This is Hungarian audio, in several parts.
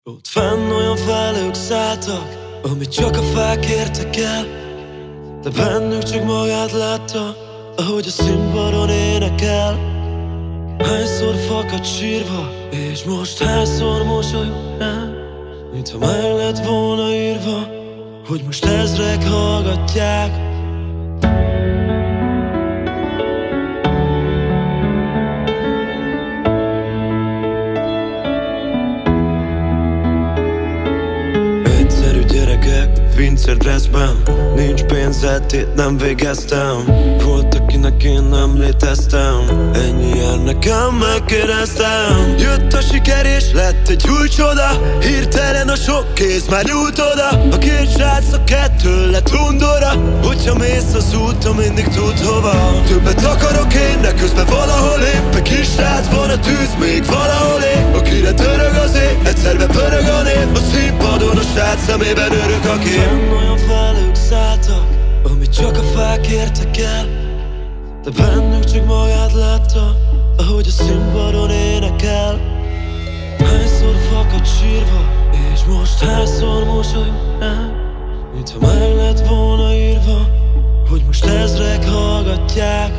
Ott fenn olyan felhők szálltak, amit csak a fák értek el, de bennük csak magát látta, ahogy a színpadon énekel. Hányszor fakad sírva, és most hányszor mosolyog rá, mintha meg lett volna írva, hogy most ezrek hallgatják. Egyszerű gyerekek, pincér dresszben, nincs pénzed, itt nem végeztem. Volt, akinek én nem léteztem, ennyi jár nekem, megkérdeztem. Jött a siker és lett egy új csoda, hirtelen a sok kéz már nyújt oda. A két srác, a kettő lett undora, hogyha mész az úton, mindig tud hova. Többet akarok én, de közben valahol épp egy kis srác van, a tűz még valahol épp, akire törög az ég, egyszerbe pörög a név. A színpadon a srác szemében örök a kép. Fenn olyan felhők szálltak, amit csak a fák értek el, de bennük csak magát látta, ahogy a színpadon énekel. Hányszor fakad sírva, és most hányszor mosolyog rá, mintha meg lett volna írva, hogy most ezrek hallgatják.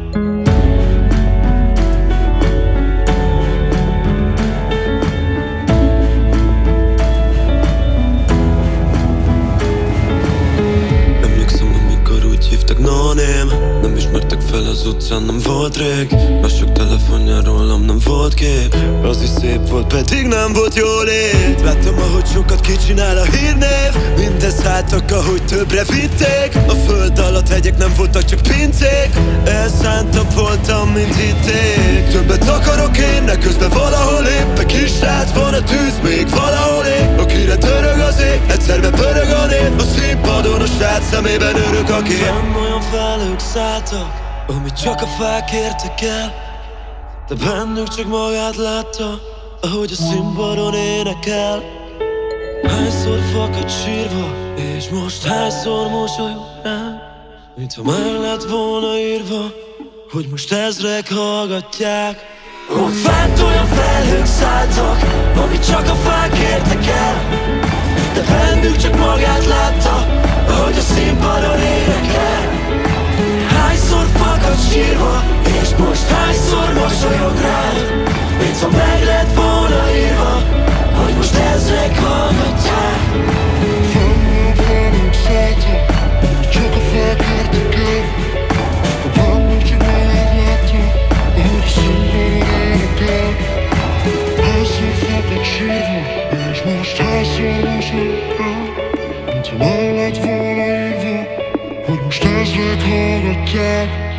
Nem ismertek fel az utcán, nem volt rég, mások telefonján rólam nem volt kép. Az is szép volt, pedig nem volt jól lét. Láttam, ahogy sokat kicsinál a hírnév, mindez hátak, ahogy többre vitték. A föld alatt hegyek nem voltak, csak pincék, elszántabb voltam, mint hitték. Többet akarok én, de közben valahol épp egy kis srác van, a tűz még valahol ég, akire törög az ég, egyszerbe pörög a név. A színpadon a srác szemében örök a kép. Fenn olyan felhők szálltak, amit csak a fák értek el, de bennük csak magát látta, ahogy a színpadon énekel. Hányszor fakad sírva, és most hányszor mosolyog rá, mintha meg lett volna írva, hogy most ezrek hallgatják. Ott fent olyan felhők szálltak, amit csak a fák értek el, de bennük csak magát látta, ahogy a színpadon énekel. Hányszor fakad sírva, és most hányszor mosolyog rá, mintha meg lett volna írva, hogy most ezrek hallgatják. Fenn felhők szálltak, amit csak a fák értek el, de bennük csak magát látta, ahogy a színpadon énekel. Hányszor fakad sírva, és most hányszor mosolyog rá, mintha meg lett volna írva, hogy most ezrek hallgatják.